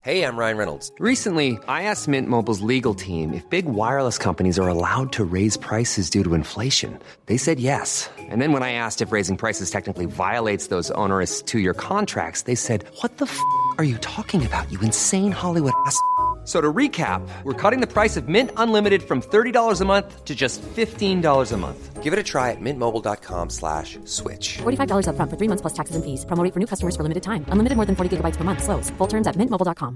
Hey, I'm Ryan Reynolds. Recently, I asked Mint Mobile's legal team if big wireless companies are allowed to raise prices due to inflation. They said yes. And then when I asked if raising prices technically violates those onerous two-year contracts, they said, "What the f*** are you talking about, you insane Hollywood ass?" So to recap, we're cutting the price of Mint Unlimited from $30 a month to just $15 a month. Give it a try at mintmobile.com/switch. $45 up front for 3 months plus taxes and fees. Promo rate for new customers for limited time. Unlimited more than 40 gigabytes per month. Slows full terms at mintmobile.com.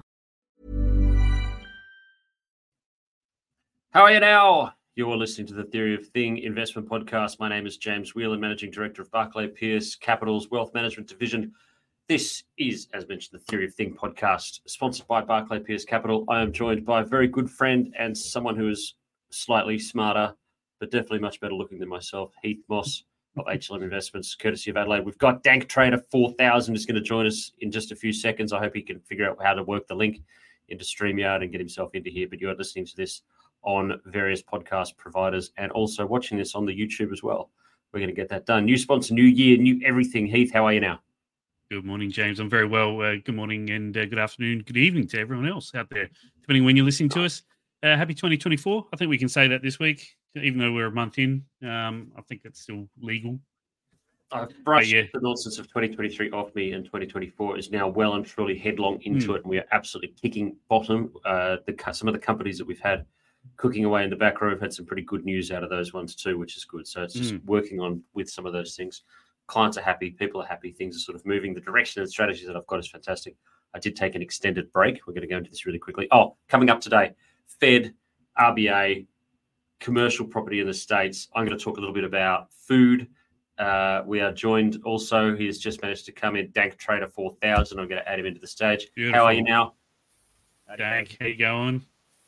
How are you now? You're listening to the Theory of Thing Investment Podcast. My name is James Whelan, Managing Director of Barclay Pearce Capital's Wealth Management Division. This is, as mentioned, the Theory of Thing Podcast, sponsored by Barclay Pearce Capital. I am joined by a very good friend and someone who is slightly smarter, but definitely much better looking than myself, Heath Moss of HLM Investments, courtesy of Adelaide. We've got Dank Trader 4000 is going to join us in just a few seconds. I hope he can figure out how to work the link into StreamYard and get himself into here. But you are listening to this on various podcast providers and also watching this on the YouTube as well. We're going to get that done. New sponsor, new year, new everything. Heath, how are you now? Good morning, James. I'm very well. Good morning and good afternoon, good evening to everyone else out there, depending when you're listening to us. Happy 2024. I think we can say that this week, even though we're a month in. I think that's still legal. I've brushed the nonsense of 2023 off me, and 2024 is now well and truly headlong into it, and we are absolutely kicking bottom. Some of the companies that we've had cooking away in the back row have had some pretty good news out of those ones too, which is good. So it's just working on with some of those things. Clients are happy, people are happy, things are sort of moving. The direction and strategies that I've got is fantastic. I did take an extended break. We're going to go into this really quickly. Coming up today, Fed, RBA, commercial property in the States. I'm going to talk a little bit about food. We are joined also, he has just managed to come in, Dank Trader 4000. I'm going to add him into the stage. Beautiful. How are you now? Dank, how you going?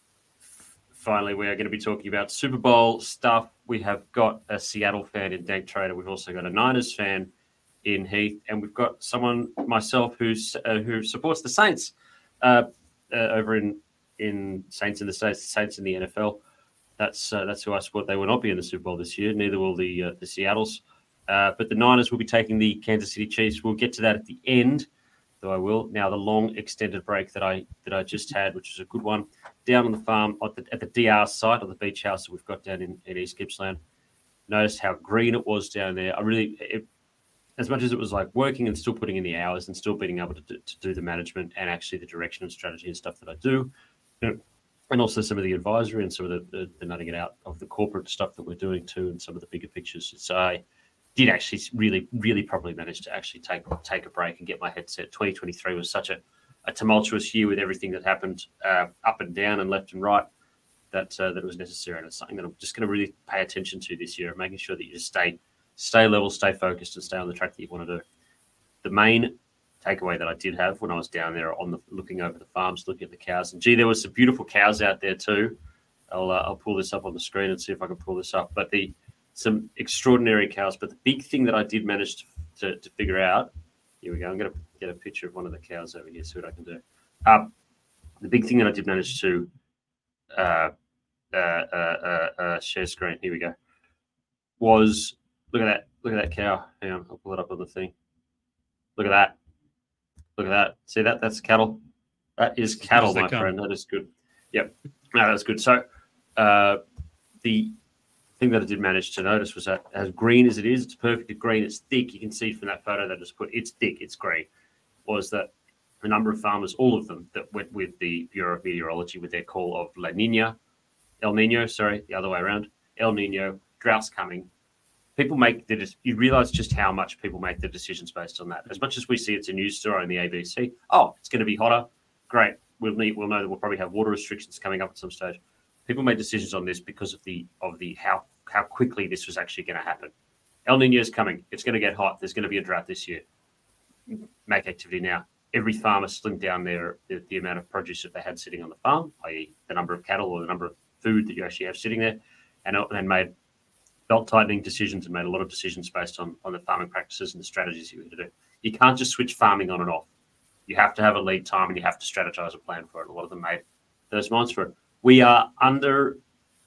Finally, we are going to be talking about Super Bowl stuff. We have got a Seattle fan in Dank Trader. We've also got a Niners fan in Heath, and we've got someone, myself, who supports the Saints over in Saints in the States, the Saints in the NFL. That's who I support. They will not be in the Super Bowl this year. Neither will the Seattles. But the Niners will be taking the Kansas City Chiefs. We'll get to that at the end, though I will. Now, the long extended break that I just had, which was a good one, down on the farm at the DR site, or the beach house that we've got down in East Gippsland. Noticed how green it was down there. As much as it was like working and still putting in the hours and still being able to do the management and actually the direction and strategy and stuff that I do, and also some of the advisory and some of the nutting it out of the corporate stuff that we're doing too, and some of the bigger pictures. So I did actually really, really probably manage to actually take a break and get my head set. 2023 was such a tumultuous year with everything that happened up and down and left and right that it was necessary. And it's something that I'm just going to really pay attention to this year, making sure that you just stay level, stay focused, and stay on the track that you want to do. The main takeaway that I did have when I was down there looking over the farms, looking at the cows, and there were some beautiful cows out there too. I'll pull this up on the screen and see if I can pull this up. But some extraordinary cows. But the big thing that I did manage to figure out, here we go. I'm going to get a picture of one of the cows over here, see what I can do. The big thing that I did manage to share screen, here we go, was look at that cow. Hang on, I'll pull it up on the thing. Look at that. See that? That's cattle. That is cattle, my friend. That is good. Yep. No, that's good. So the thing that I did manage to notice was that as green as it is, it's perfectly green, it's thick. You can see from that photo that I just put, it's thick, it's green. Was that a number of farmers, all of them that went with the Bureau of Meteorology with their call of El Nino, the other way around, El Nino, droughts coming. You realize just how much people make their decisions based on that. As much as we see it's a news story on the ABC, it's going to be hotter, great. We'll know that we'll probably have water restrictions coming up at some stage. People made decisions on this because of the how quickly this was actually going to happen. El Nino is coming. It's going to get hot. There's going to be a drought this year. Make activity now. Every farmer slimmed down the amount of produce that they had sitting on the farm, i.e. the number of cattle or the number of food that you actually have sitting there, and made belt-tightening decisions and made a lot of decisions based on the farming practices and the strategies you need to do. You can't just switch farming on and off. You have to have a lead time and you have to strategize a plan for it. A lot of them made those minds for it. We are underweight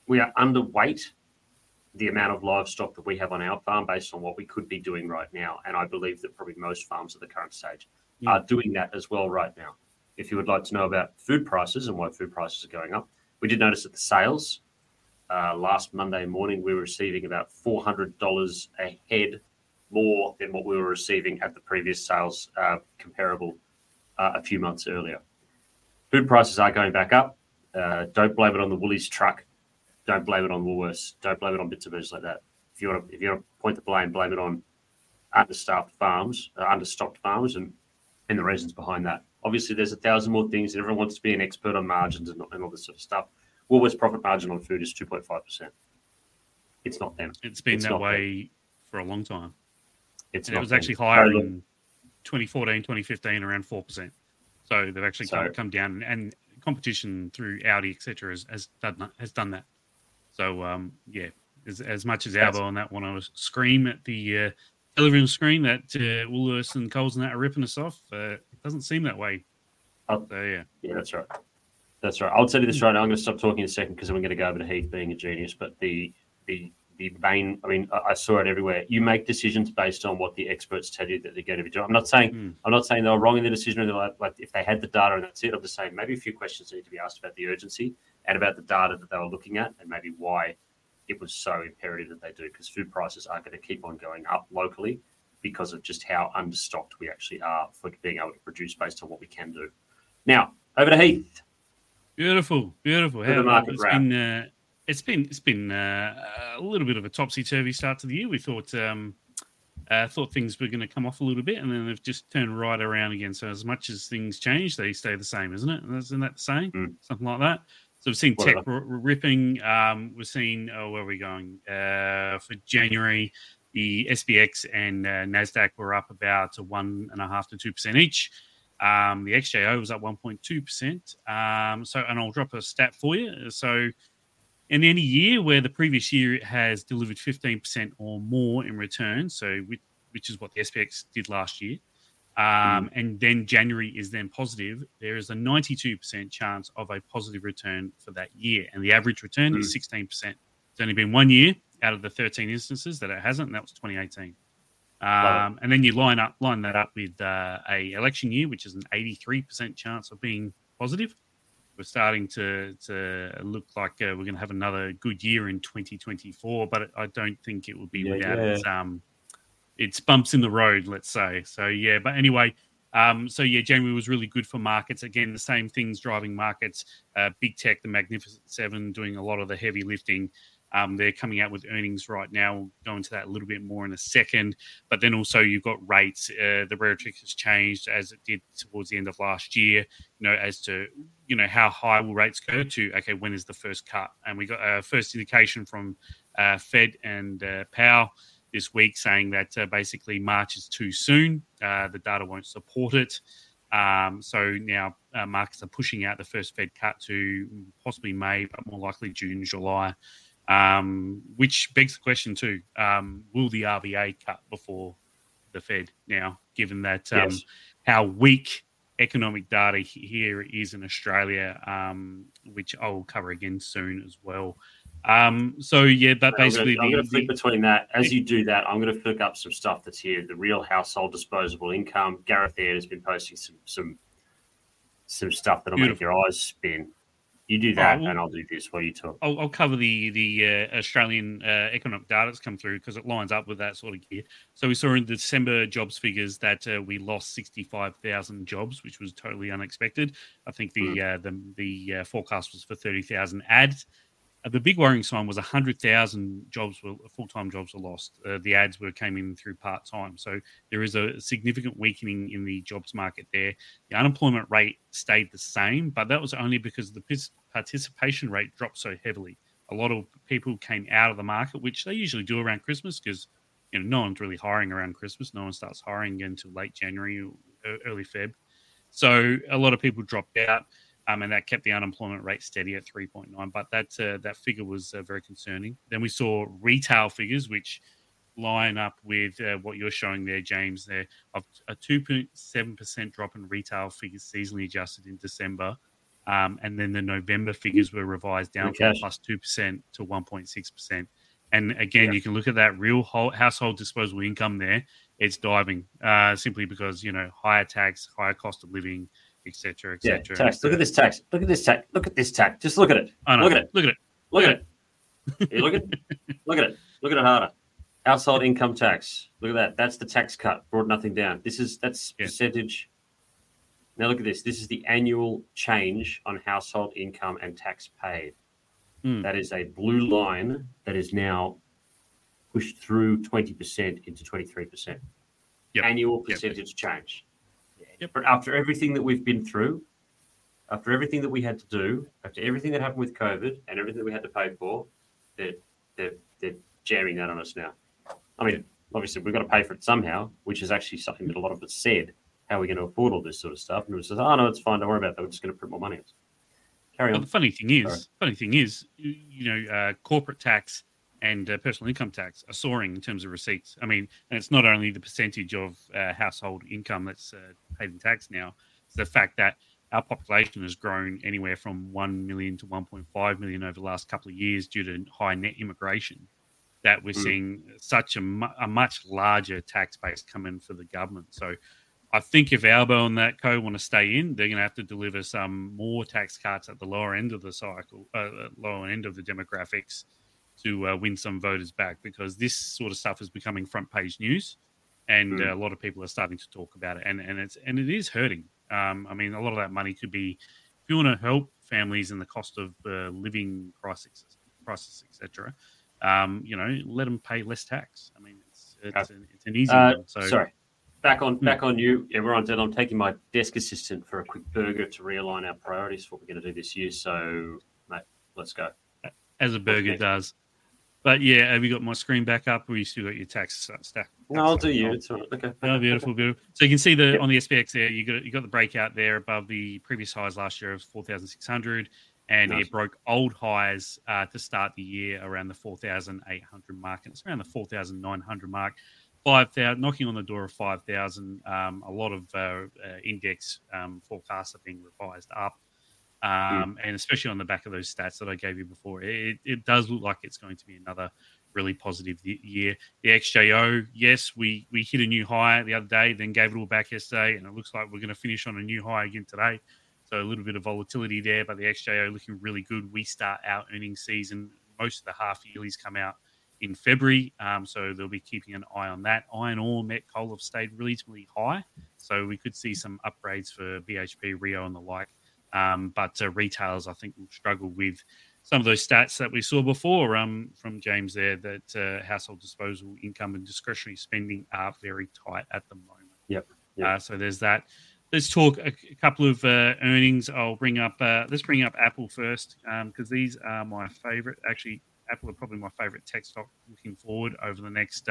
the amount of livestock that we have on our farm based on what we could be doing right now. And I believe that probably most farms at the current stage are doing that as well right now. if you would like to know about food prices and why food prices are going up, we did notice that the sales last Monday morning, we were receiving about $400 a head more than what we were receiving at the previous sales comparable a few months earlier. Food prices are going back up. Don't blame it on the Woolies truck. Don't blame it on Woolworths. Don't blame it on bits of birds like that. If you want to point the blame it on understocked farms, and the reasons behind that. Obviously, there's 1,000 more things, and everyone wants to be an expert on margins and all this sort of stuff. Woolworths' profit margin on food is 2.5%. It's not them. It's been that way for a long time. It was actually higher in 2014, 2015, around 4%. So they've actually come down, and competition through Audi, etc., has done that. So as much as Albo on that one, I was scream at the television screen that Woolworths and Coles and that are ripping us off. It doesn't seem that way. Yeah, that's right. That's right. I'll tell you this right now. I'm going to stop talking in a second because I'm going to go over to Heath being a genius. But the main, I saw it everywhere. You make decisions based on what the experts tell you that they're going to be doing. I'm not saying they were wrong in the decision. Or like if they had the data and that's it. I'm just saying maybe a few questions need to be asked about the urgency and about the data that they were looking at, and maybe why it was so imperative that they do. Because food prices are going to keep on going up locally because of just how understocked we actually are for being able to produce based on what we can do. Now over to Heath. Beautiful. It's been a little bit of a topsy-turvy start to the year. We thought things were going to come off a little bit, and then they've just turned right around again. So as much as things change, they stay the same, isn't it? Isn't that the same? Something like that. So we've seen tech ripping. We've seen, where are we going? For January, the SPX and NASDAQ were up about 1.5% to 2% each. The XJO was up 1.2%. And I'll drop a stat for you. So in any year where the previous year has delivered 15% or more in return, so which is what the SPX did last year, and then January is then positive, there is a 92% chance of a positive return for that year. And the average return is 16%. It's only been 1 year out of the 13 instances that it hasn't, and that was 2018. And then you line that up with a election year, which is an 83% chance of being positive. We're starting to look like we're going to have another good year in 2024, but I don't think it will be without its bumps in the road, let's say. So but anyway, January was really good for markets. Again, the same things driving markets. Big tech, the Magnificent Seven, doing a lot of the heavy lifting. They're coming out with earnings right now. We'll go into that a little bit more in a second. But then also you've got rates. The rhetoric has changed as it did towards the end of last year, as to, how high will rates go to, okay, when is the first cut? And we got a first indication from Fed and Powell this week saying that basically March is too soon. The data won't support it. So now markets are pushing out the first Fed cut to possibly May, but more likely June, July. Which begs the question too, will the RBA cut before the Fed now, given that how weak economic data here is in Australia, which I'll cover again soon as well. But basically... I'm going to flip between that. As you do that, I'm going to flick up some stuff that's here. The real household disposable income. Gareth Aird has been posting some stuff that'll make your eyes spin. You do that, and I'll do this while you talk. I'll cover the Australian economic data that's come through because it lines up with that sort of gear. So we saw in the December jobs figures that we lost 65,000 jobs, which was totally unexpected. I think the forecast was for 30,000 ads. The big worrying sign was 100,000 full-time jobs were lost. The ads came in through part-time. So there is a significant weakening in the jobs market there. The unemployment rate stayed the same, but that was only because the participation rate dropped so heavily. A lot of people came out of the market, which they usually do around Christmas because no one's really hiring around Christmas. No one starts hiring again until late January or early Feb. So a lot of people dropped out. And that kept the unemployment rate steady at 3.9. But that figure was very concerning. Then we saw retail figures, which line up with what you're showing there, James, there of a 2.7% drop in retail figures seasonally adjusted in December. And then the November figures were revised down from plus 2% to 1.6%. And again, you can look at that real household disposable income there. It's diving simply because, higher tax, higher cost of living, etc., Yeah, etc. tax. Look at this tax. Look at this tax. Look at this tax. Just look at it. I know. Look at it. Look at it. Look at it. You look at look at it. Look at it harder. Household income tax. Look at that. That's the tax cut. Brought nothing down. That's percentage. Now look at this. This is the annual change on household income and tax paid. That is a blue line that is now pushed through 20% into 23%. Annual percentage change. But after everything that we've been through, after everything that we had to do, after everything that happened with COVID and everything that we had to pay for, they're jamming that on us now. I mean, obviously, we've got to pay for it somehow, which is actually something that a lot of us said. How are we going to afford all this sort of stuff? And it says, oh, no, it's fine. Don't worry about that. We're just going to print more money. Carry on. But the funny thing is, corporate tax and personal income tax are soaring in terms of receipts. I mean, and it's not only the percentage of household income that's paid in tax now, it's the fact that our population has grown anywhere from 1 million to 1.5 million over the last couple of years due to high net immigration, that we're seeing such a much larger tax base come in for the government. So I think if Albo and that co want to stay in, they're going to have to deliver some more tax cuts at the lower end of the cycle, lower end of the demographics, to win some voters back, because this sort of stuff is becoming front page news, and a lot of people are starting to talk about it, and it is hurting. I mean, a lot of that money could be, if you want to help families in the cost of living crisis, etc. Let them pay less tax. I mean, it's an easy one. So sorry, back on you. Yeah, we're on. I'm taking my desk assistant for a quick burger to realign our priorities for what we're going to do this year. So, mate, let's go. As a burger does. But yeah, have you got my screen back up, or you still got your tax stack? No, I'll do you. It's all right. Okay. Oh, beautiful. So you can see on the SPX there, you got the breakout there above the previous highs last year of 4,600, and it broke old highs to start the year around the 4,800 mark, and it's around the 4,900 mark. 5,000, knocking on the door of 5,000. A lot of index forecasts are being revised up. And especially on the back of those stats that I gave you before, it does look like it's going to be another really positive year. The XJO, yes, we hit a new high the other day, then gave it all back yesterday, and it looks like we're going to finish on a new high again today. So a little bit of volatility there, but the XJO looking really good. We start our earnings season. Most of the half yearlies come out in February, so they'll be keeping an eye on that. Iron ore, met coal have stayed relatively high, so we could see some upgrades for BHP, Rio, and the like. But retailers, I think, will struggle with some of those stats that we saw before from James there, that household disposable income and discretionary spending are very tight at the moment. Yep. So there's that. Let's talk a couple of earnings. Let's bring up Apple first, because these are my favorite. Actually, Apple are probably my favorite tech stock looking forward over the next.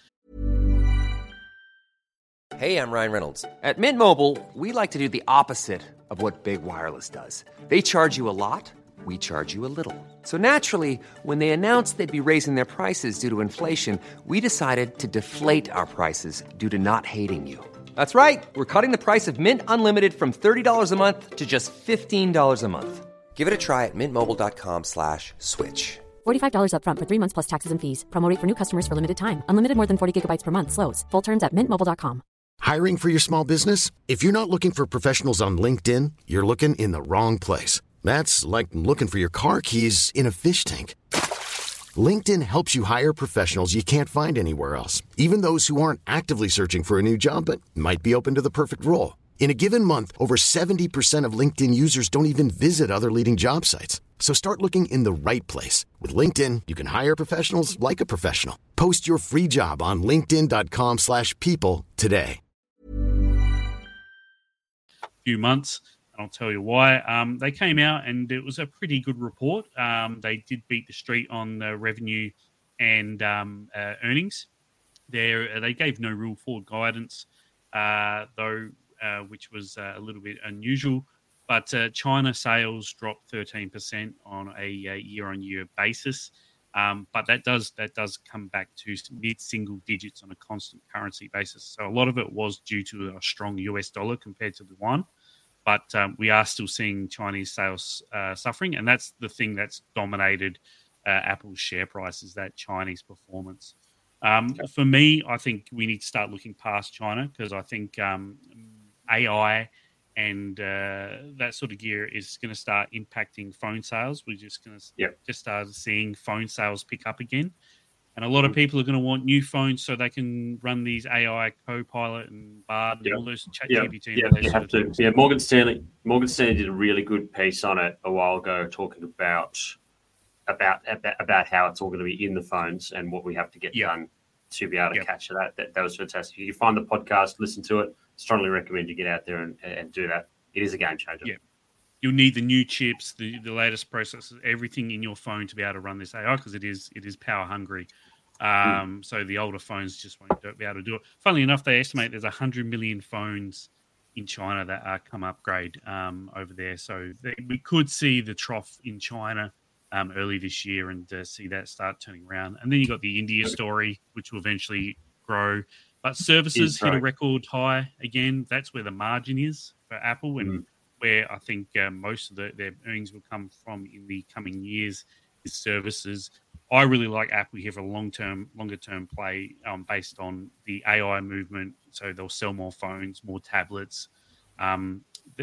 Hey, I'm Ryan Reynolds. At Mint Mobile, we like to do the opposite of what Big Wireless does. They charge you a lot, we charge you a little. So naturally, when they announced they'd be raising their prices due to inflation, we decided to deflate our prices due to not hating you. That's right. We're cutting the price of Mint Unlimited from $30 a month to just $15 a month. Give it a try at mintmobile.com/switch. $45 up front for 3 months plus taxes and fees. Promo rate for new customers for limited time. Unlimited more than 40 gigabytes per month. Slows full terms at mintmobile.com. Hiring for your small business? If you're not looking for professionals on LinkedIn, you're looking in the wrong place. That's like looking for your car keys in a fish tank. LinkedIn helps you hire professionals you can't find anywhere else, even those who aren't actively searching for a new job but might be open to the perfect role. In a given month, over 70% of LinkedIn users don't even visit other leading job sites. So start looking in the right place. With LinkedIn, you can hire professionals like a professional. Post your free job on linkedin.com/people today. Few months. I'll tell you why. They came out and it was a pretty good report. They did beat the street on the revenue and earnings. They gave no real forward guidance, though, which was a little bit unusual. But China sales dropped 13% on a year-on-year basis. But that does come back to mid-single digits on a constant currency basis. So a lot of it was due to a strong US dollar compared to the yuan. But we are still seeing Chinese sales suffering, and that's the thing that's dominated Apple's share price, is that Chinese performance. For me, I think we need to start looking past China, because I think AI and that sort of gear is going to start impacting phone sales. We're just going to just start seeing phone sales pick up again. And a lot of people are going to want new phones so they can run these AI Copilot and Bard and all those ChatGPT. You have to. Yeah, Morgan Stanley did a really good piece on it a while ago, talking about how it's all going to be in the phones and what we have to get done to be able to capture that. That was fantastic. If you find the podcast, listen to it. Strongly recommend you get out there and do that. It is a game changer. Yeah. You'll need the new chips, the latest processors, everything in your phone to be able to run this AI because it is power hungry. So the older phones just won't be able to do it. Funnily enough, they estimate there's 100 million phones in China that are come upgrade over there. So we could see the trough in China early this year and see that start turning around. And then you got the India story, which will eventually grow. But services hit a record high again. That's where the margin is for Apple and where I think most of their earnings will come from in the coming years is services. I really like Apple here for longer term play based on the AI movement. So they'll sell more phones, more tablets. A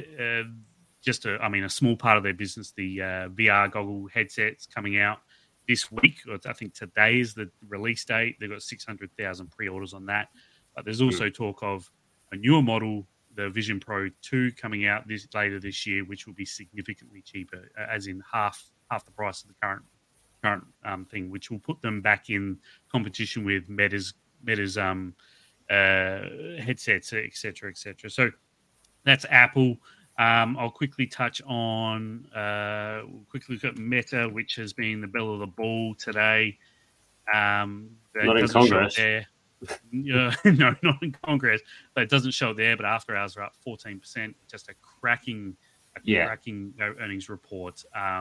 small part of their business, the VR goggle headsets coming out this week. I think today is the release date. They've got 600,000 pre-orders on that. But there's also talk of a newer model, the Vision Pro 2, coming out later this year, which will be significantly cheaper, as in half the price of the current thing, which will put them back in competition with Meta's headsets, etc., etc. So that's Apple. I'll quickly touch on quickly look at Meta, which has been the belle of the ball today. Not in Congress. No, not in Congress, but it doesn't show there. But after hours are up 14%. Just a cracking earnings report.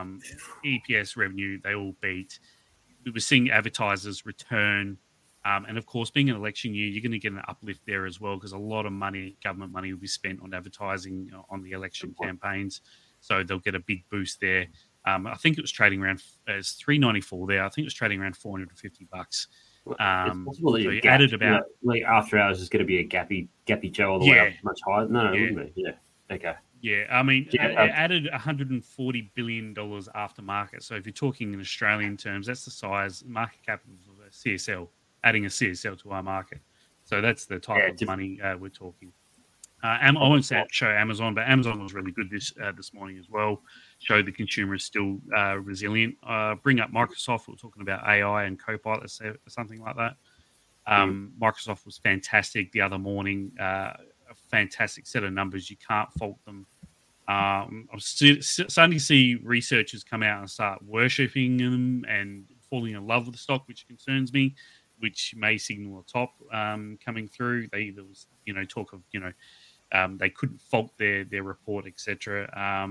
EPS revenue, they all beat. We were seeing advertisers return. And of course, being an election year, you're going to get an uplift there as well because a lot of money, government money, will be spent on advertising on the election campaigns. So they'll get a big boost there. I think it was trading around it's $3.94 there. I think it was trading around $450. It's possible that you added about like after hours is going to be a gappy Joe all the way up much higher. No, it wouldn't be. Yeah. Okay. Yeah, I mean, it added $140 billion after market. So if you're talking in Australian terms, that's the size market cap of a CSL. Adding a CSL to our market. So that's the type of money we're talking. I won't show Amazon, but Amazon was really good this morning as well. Showed the consumer is still resilient. Bring up Microsoft. We're talking about AI and Copilot or something like that. Microsoft was fantastic the other morning. A fantastic set of numbers. You can't fault them. I'm starting to see researchers come out and start worshipping them and falling in love with the stock, which concerns me, which may signal a top coming through. There was, talk of, they couldn't fault their report, etc.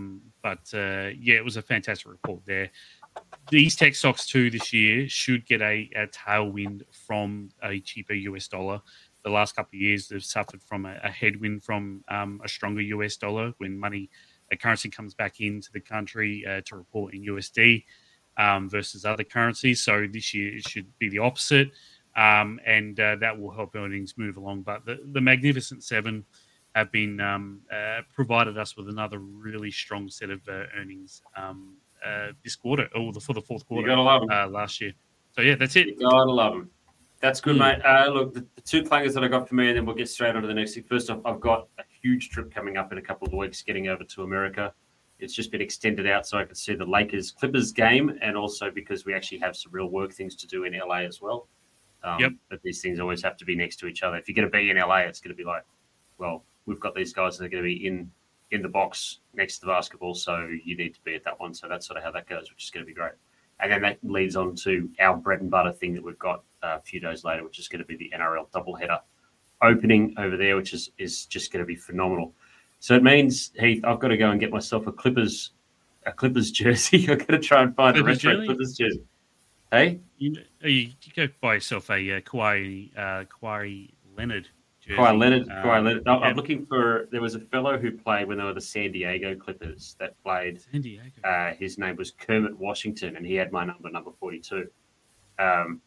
It was a fantastic report there. These tech stocks too this year should get a tailwind from a cheaper US dollar. The last couple of years, they've suffered from a headwind from a stronger US dollar when a currency comes back into the country to report in USD versus other currencies. So this year it should be the opposite. And that will help earnings move along. But the Magnificent Seven have been provided us with another really strong set of earnings this quarter, or for the fourth quarter last year. So, yeah, that's it. You gotta love them. That's good, mate. Look, the two clangers that I got for me, and then we'll get straight on to the next thing. First off, I've got a huge trip coming up in a couple of weeks, getting over to America. It's just been extended out so I can see the Lakers-Clippers game, and also because we actually have some real work things to do in LA as well. But these things always have to be next to each other. If you're going to be in LA, it's going to be like, well, we've got these guys that are going to be in the box next to the basketball, so you need to be at that one. So that's sort of how that goes, which is going to be great. And then that leads on to our bread and butter thing that we've got a few days later, which is going to be the NRL doubleheader opening over there, which is just going to be phenomenal. So it means, Heath, I've got to go and get myself a Clippers jersey. I've got to try and find a retro Clippers jersey. Hey? You go buy yourself a Kawhi Leonard jersey. Kawhi Leonard. I'm looking for... There was a fellow who played when they were the San Diego Clippers that played... San Diego. His name was Kermit Washington, and he had my number 42.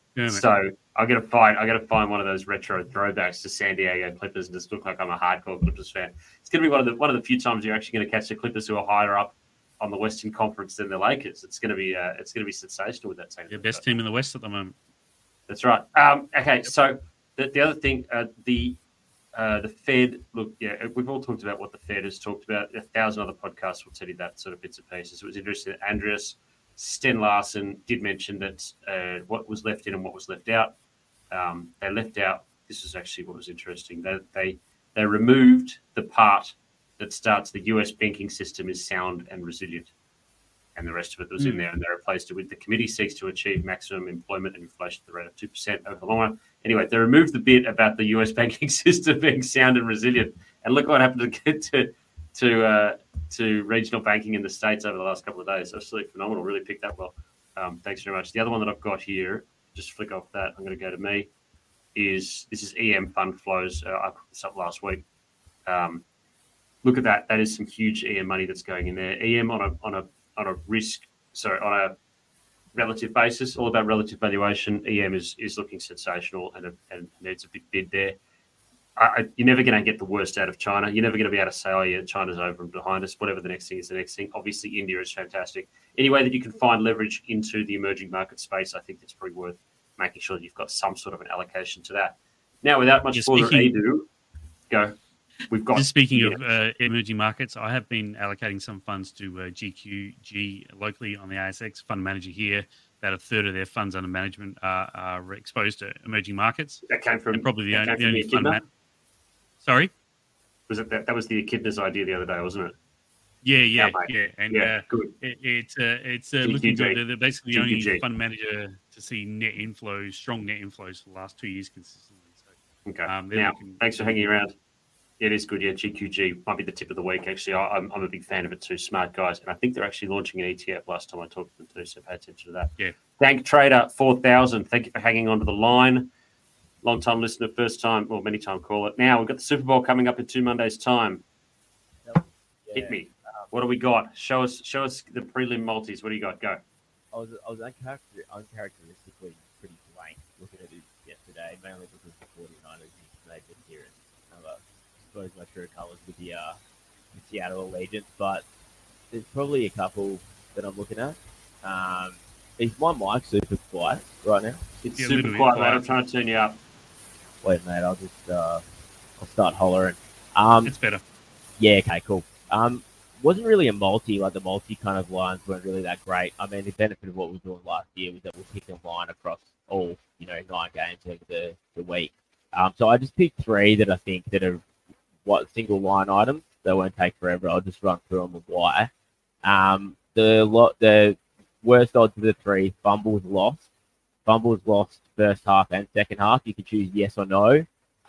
So I got to find one of those retro throwbacks to San Diego Clippers and just look like I'm a hardcore Clippers fan. It's going to be one of the few times you're actually going to catch the Clippers who are higher up on the Western Conference than the Lakers. It's going to be sensational with that team. The best team in the West at the moment. That's right. Okay, so the other thing, the Fed. Look, yeah, we've all talked about what the Fed has talked about. 1,000 other podcasts will tell you that sort of bits and pieces. It was interesting that Andreas Sten Larsen did mention that what was left in and what was left out. They left out. This is actually what was interesting. They removed the part that starts the U.S. banking system is sound and resilient, and the rest of it was in there, and they replaced it with the committee seeks to achieve maximum employment and inflation at the rate of 2% over the long run. Anyway, they removed the bit about the U.S. banking system being sound and resilient, and look what happened to regional banking in the States over the last couple of days. Absolutely phenomenal. Really picked up well. Thanks very much. The other one that I've got here, just flick off that. I'm going to go to me. This is EM fund flows. I put this up last week. Look at that. That is some huge EM money that's going in there. EM on a relative basis, all about relative valuation. EM is looking sensational and needs a big bid there. You're never going to get the worst out of China. You're never going to be able to say, oh, yeah, China's over and behind us. Whatever the next thing is, the next thing. Obviously, India is fantastic. Any way that you can find leverage into the emerging market space, I think it's pretty worth making sure that you've got some sort of an allocation to that. Now, without much further ado, go. We've got. Just speaking of emerging markets, I have been allocating some funds to GQG locally on the ASX. Fund manager here, about a third of their funds under management are exposed to emerging markets. That came from and probably the only fund manager. Sorry, was it that was the Echidna's idea the other day, wasn't it? Yeah, and good. It's looking good. They're basically the only fund manager to see strong net inflows for the last 2 years consistently. So, okay. Now, thanks for hanging around. Yeah, it is good. Yeah, GQG might be the tip of the week. Actually, I'm a big fan of it too. Smart guys, and I think they're actually launching an ETF. Last time I talked to them too, so pay attention to that. Yeah. Dank Trader 4000. Thank you for hanging on to the line. Long time listener, first time, well, many time caller. Now we've got the Super Bowl coming up in 2 Mondays' time. Yeah. Hit me. What do we got? Show us the prelim multis. What do you got? Go. I was uncharacteristically pretty blank looking at it yesterday, mainly because the 49ers made the appearance. I suppose my true colours with the Seattle Allegiance, but there's probably a couple that I'm looking at. Is my mic super quiet right now? It's super quiet, mate. I'm trying to turn you up. Wait, mate. I'll just I'll start hollering. It's better. Yeah. Okay. Cool. Wasn't really a multi, like the multi kind of lines weren't really that great. I mean, the benefit of what we were doing last year was that we're picking a line across all, 9 games over the week. So I just picked 3 that I think that are single line items. They won't take forever. I'll just run through them with why. The worst odds of the 3, fumbles lost. Fumbles lost first half and second half. You can choose yes or no.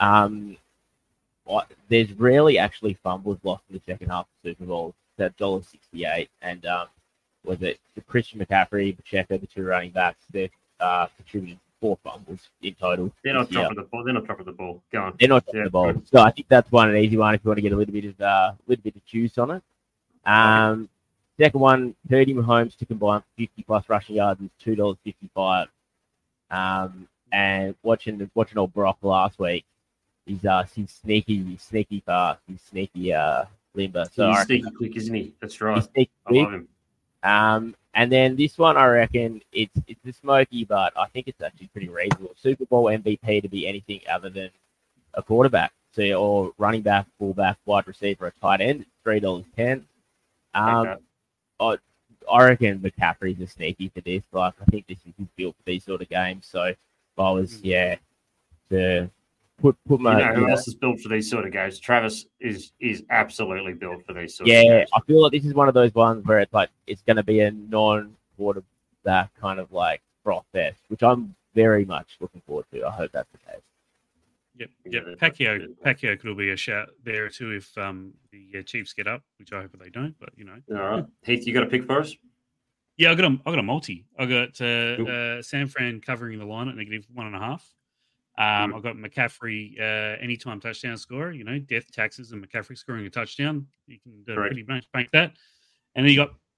There's rarely actually fumbles lost in the second half of the Super Bowl. It's $1.68. And was it Christian McCaffrey, Pacheco, the 2 running backs, they've contributed 4 fumbles in total. They're not dropping the ball. They're not dropping the ball. Go on. They're not dropping the ball. So I think that's an easy one if you want to get a little bit of juice on it. Second one, Purdy Mahomes to combine 50+ rushing yards is $2.55. And watching old Brock last week, he's sneaky fast. He's sneaky limber. So he's sneaky quick, isn't he? That's right. I love him. And then this one, I reckon it's a smoky, but I think it's actually pretty reasonable. Super Bowl MVP to be anything other than a quarterback, or running back, fullback, wide receiver, a tight end. It's $3.10. I reckon McCaffrey's a sneaky for this. Like, I think this is built for these sort of games. So if I was, to put my... who else is built for these sort of games? Travis is absolutely built for these sort of games. Yeah, I feel like this is one of those ones where it's like, it's going to be a non-quarterback kind of like froth fest, which I'm very much looking forward to. I hope that's the case. Yep. Pacquiao could be a shout there too if the Chiefs get up, which I hope they don't. But All right, Heath, you got a pick for us? Yeah, I got a multi. I got San Fran covering the line at -1.5. I've got McCaffrey anytime touchdown scorer. Death, taxes, and McCaffrey scoring a touchdown. You can pretty much bank that. And then you got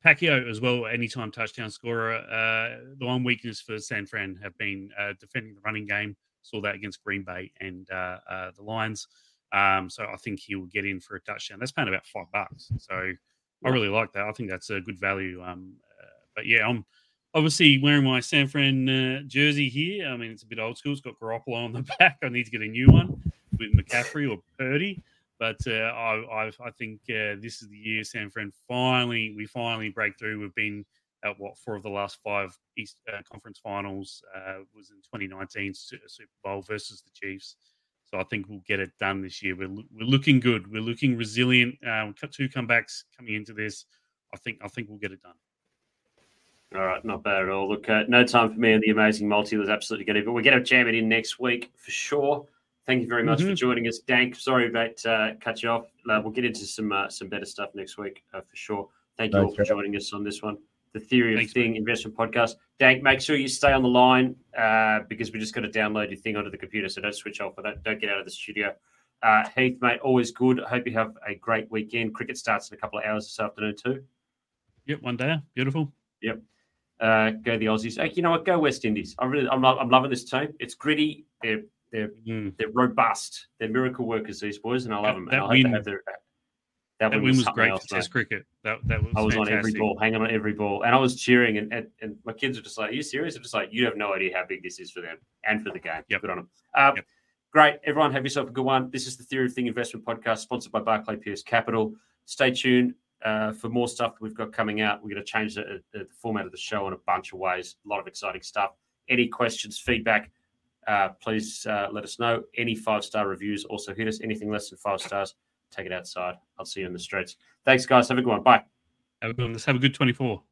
Pacquiao as well, anytime touchdown scorer. The one weakness for San Fran have been defending the running game. Saw that against Green Bay and the Lions. So I think he will get in for a touchdown. That's paying about $5. So I really like that. I think that's a good value. But yeah, I'm obviously wearing my San Fran jersey here. I mean, it's a bit old school. It's got Garoppolo on the back. I need to get a new one with McCaffrey or Purdy. But I think this is the year San Fran we finally break through. We've been at 4 of the last 5 East Conference Finals. Was in 2019 Super Bowl versus the Chiefs. So I think we'll get it done this year. We're looking good. We're looking resilient. We've got 2 comebacks coming into this. I think we'll get it done. All right, not bad at all. Look, no time for me and the amazing multi was absolutely good. But we're going to jam it in next week for sure. Thank you very much for joining us, Dank. Sorry about cut you off. We'll get into some better stuff next week for sure. Thank you all for joining us on this one. The Theory of Thing Investment Podcast. Dank, make sure you stay on the line because we just got to download your thing onto the computer, so don't switch off. Don't get out of the studio. Heath, mate, always good. I hope you have a great weekend. Cricket starts in a couple of hours this afternoon too. Yep, one day. Beautiful. Yep. Go the Aussies. Hey, you know what? Go West Indies. I'm loving this team. It's gritty. They're robust. They're miracle workers, these boys, and I love them. That win was great for Test cricket. That was I was fantastic. on every ball, hanging on every ball, and I was cheering. And my kids are just like, "Are you serious?" I'm just like, "You have no idea how big this is for them and for the game." Yep. Good on them. Great, everyone. Have yourself a good one. This is the Theory of Thing Investment Podcast, sponsored by Barclay Pierce Capital. Stay tuned for more stuff that we've got coming out. We're going to change the format of the show in a bunch of ways. A lot of exciting stuff. Any questions, feedback? Please let us know. Any 5-star reviews also hit us. Anything less than 5 stars, take it outside. I'll see you in the streets. Thanks, guys. Have a good one. Bye. Have a good one. Let's have a good 24.